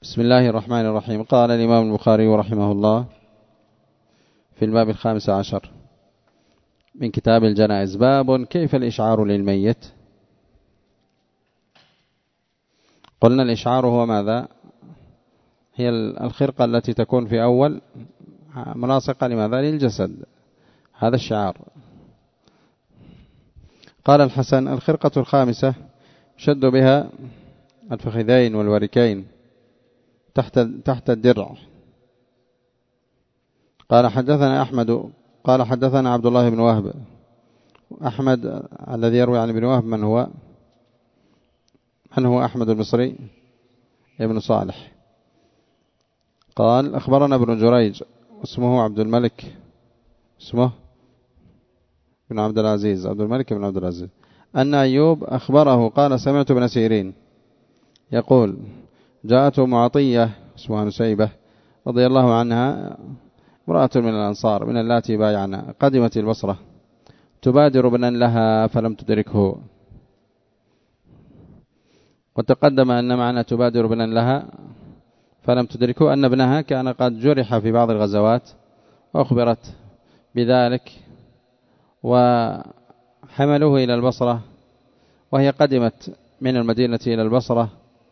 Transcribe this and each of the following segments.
بسم الله الرحمن الرحيم. قال الإمام البخاري رحمه الله في الباب 15 من كتاب الجنائز: باب كيف الإشعار للميت. قلنا الإشعار هو ماذا؟ هي الخرقة التي تكون في أول ملاصقة لماذا؟ للجسد، هذا الشعار. قال الحسن: الخرقة الخامسة شد بها الفخذين والوركين تحت الدرع. قال حدثنا أحمد قال حدثنا عبد الله بن وهب. أحمد الذي يروي عن ابن وهب من هو أحمد المصري ابن صالح. قال أخبرنا ابن جريج اسمه عبد الملك بن عبد العزيز، عبد الملك بن عبد العزيز، أن أيوب أخبره قال: سمعت ابن سيرين يقول: جاءته معطية اسمها نسيبة رضي الله عنها، امرأة من الأنصار من اللاتي بايعنا، قدمت البصرة تبادر ابنا لها فلم تدركه. وتقدم أن معنى تبادر ابنا لها فلم تدركه أن ابنها كان قد جرح في بعض الغزوات، وأخبرت بذلك وحملوه إلى البصرة، وهي قدمت من المدينة إلى البصرة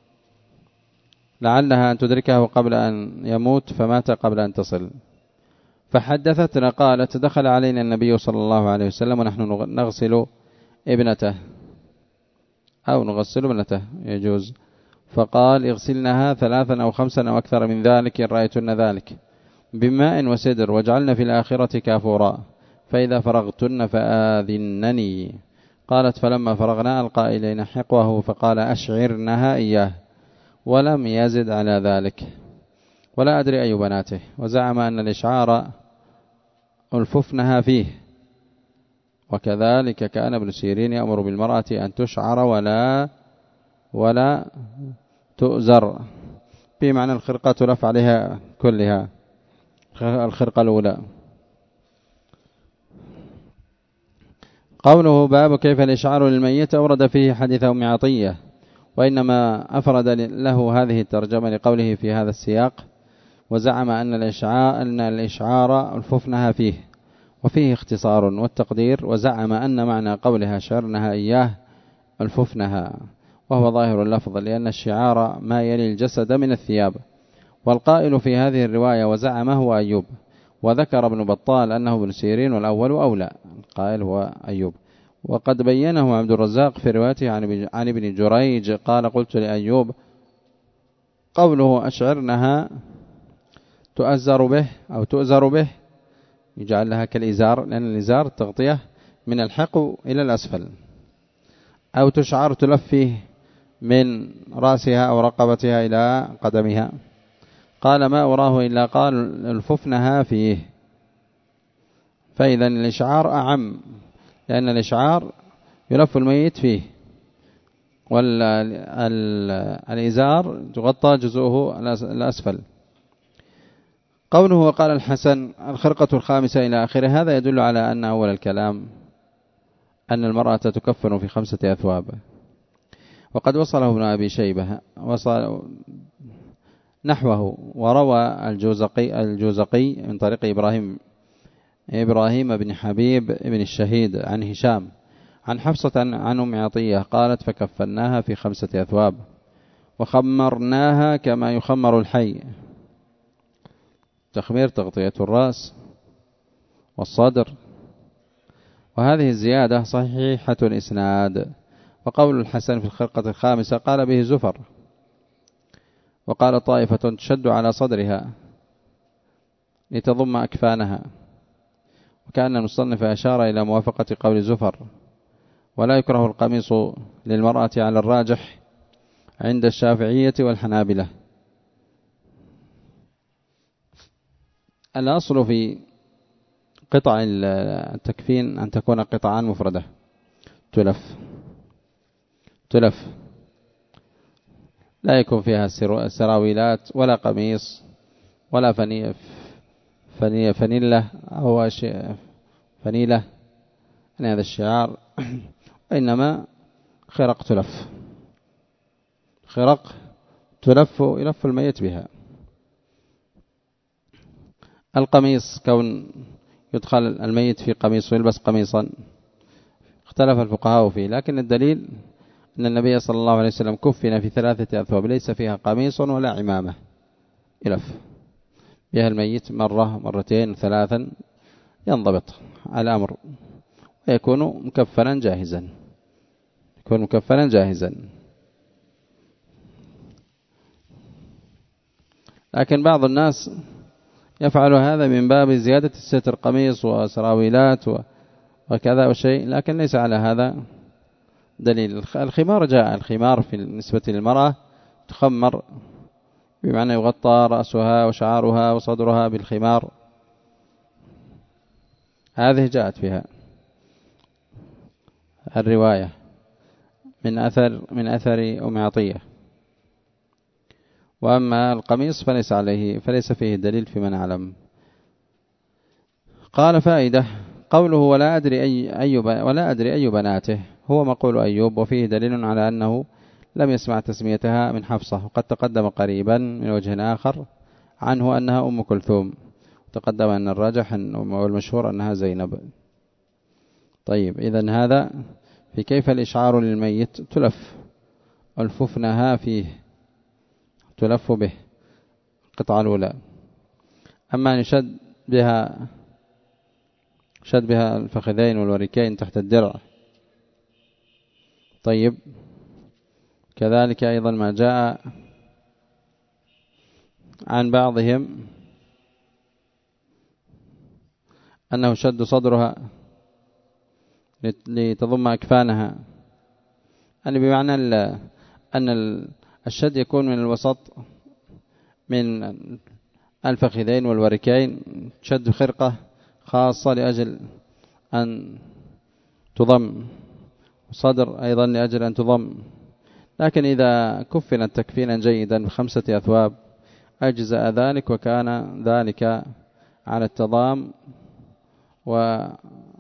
لعلها أن تدركه قبل أن يموت، فمات قبل أن تصل. فحدثتنا قالت: دخل علينا النبي صلى الله عليه وسلم ونحن نغسل ابنته أو نغسل ابنته يجوز، فقال: اغسلنها 3 أو 5 أو أكثر من ذلك إن رأيتن ذلك بماء وسدر، واجعلن في الآخرة كافورا، فإذا فرغتن فآذنني. قالت: فلما فرغنا ألقى إلينا حقوه فقال: أشعرنها إياه، ولم يزد على ذلك، ولا أدري أي بناته. وزعم أن الإشعار ألففنها فيه، وكذلك كان ابن سيرين يأمر بالمرأة أن تشعر ولا تؤزر، بمعنى الخرقة تلف عليها كلها، الخرقة الأولى. قوله: باب كيف الإشعار للميت، أورد فيه حديث أم عطية، وإنما أفرد له هذه الترجمة لقوله في هذا السياق: وزعم أن الإشعار ألففنها فيه، وفيه اختصار والتقدير. وزعم أن معنى قولها شعرنها إياه ألففنها، وهو ظاهر اللفظ، لأن الشعار ما يلي الجسد من الثياب. والقائل في هذه الرواية وزعمه هو أيوب، وذكر ابن بطال أنه ابن سيرين والأول أولى، القائل هو أيوب. وقد بينه عبد الرزاق في روايته عن ابن جريج قال: قلت لأيوب: قوله أشعرنها تؤزر به أو تؤزر به، يجعل لها كالإزار، لأن الإزار تغطية من الحق إلى الأسفل، أو تشعر تلف فيه من رأسها أو رقبتها إلى قدمها. قال: ما أراه إلا قال الففنها فيه. فإذا الإشعار أعم، لأن الإشعار يلف الميت فيه، والإزار تغطى جزءه الأسفل. قوله: وقال الحسن الخرقة الخامسة إلى آخره، هذا يدل على أن أول الكلام أن المرأة تكفن في 5 أثواب. وقد وصله ابن أبي شيبة نحوه، وروى الجوزقي من طريق إبراهيم بن حبيب بن الشهيد عن هشام عن حفصة عن أم عطية قالت: فكفناها في 5 أثواب وخمرناها كما يخمر الحي. تخمير تغطية الرأس والصدر، وهذه الزيادة صحيحة الإسناد. وقول الحسن في الخرقة الخامسة قال به زفر، وقال طائفة تشد على صدرها لتضم أكفانها، وكأن المصنف أشار إلى موافقة قول زفر. ولا يكره القميص للمرأة على الراجح عند الشافعية والحنابلة. الأصل في قطع التكفين أن تكون قطعا مفردة تلف، لا يكون فيها سراويلات ولا قميص ولا فنيلة أو فنيلة، هذا الشعار، إنما خرق يلف الميت بها. القميص كون يدخل الميت في قميص ويلبس قميصا اختلف الفقهاء فيه، لكن الدليل أن النبي صلى الله عليه وسلم كفن في 3 أثواب ليس فيها قميص ولا عمامة يلف بها الميت مرة مرتين 3 ينضبط الأمر ويكون مكفنا جاهزا، يكون مكفنا جاهزا. لكن بعض الناس يفعل هذا من باب زيادة الستر، قميص وسراويلات وكذا وشيء، لكن ليس على هذا دليل. الخمار جاء، الخمار في النسبة للمرأة تخمر بمعنى يغطى رأسها وشعارها وصدرها بالخمار، هذه جاءت فيها الرواية من أثر أم عطية. وأما القميص فليس فيه دليل فيما نعلم. قال فائدة قوله ولا أدري أي بناته هو مقول أيوب، وفيه دليل على أنه لم يسمع تسميتها من حفصة، وقد تقدم قريبا من وجه آخر عنه أنها أم كلثوم، تقدم أن الراجح والمشهور أنها زينب. طيب إذن هذا في كيف الإشعار للميت تلف الففنها فيه، تلف به القطعة الأولى. أما نشد بها الفخذين والوركين تحت الدرع. طيب كذلك أيضا ما جاء عن بعضهم أنه شد صدرها لتضم أكفانها، يعني بمعنى أن الشد يكون من الوسط من الفخذين والوركين، شد خرقة خاصة لأجل أن تضم، صدر أيضا لأجل أن تضم. لكن إذا كفنت تكفينا جيدا ب5 أثواب أجزأ ذلك، وكان ذلك على التضام، وأجزأ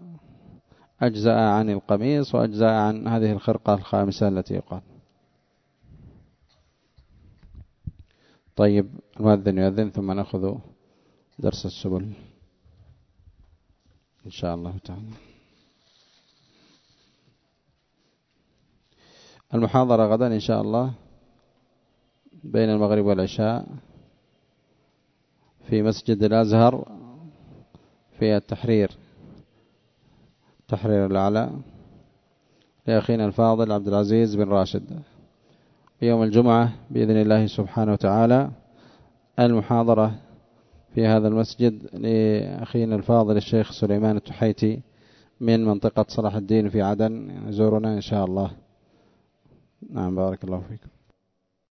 عن القميص وأجزأ عن هذه الخرقة الخامسة التي يقال. طيب المؤذن يؤذن ثم نأخذ درس السبل إن شاء الله تعالى. المحاضرة غدا إن شاء الله بين المغرب والعشاء في مسجد الأزهر في التحرير الأعلى لأخينا الفاضل عبد العزيز بن راشد. يوم الجمعة بإذن الله سبحانه وتعالى المحاضرة في هذا المسجد لأخينا الفاضل الشيخ سليمان التحيتي من منطقة صلاح الدين في عدن، يزورنا إن شاء الله. نعم بارك الله فيكم.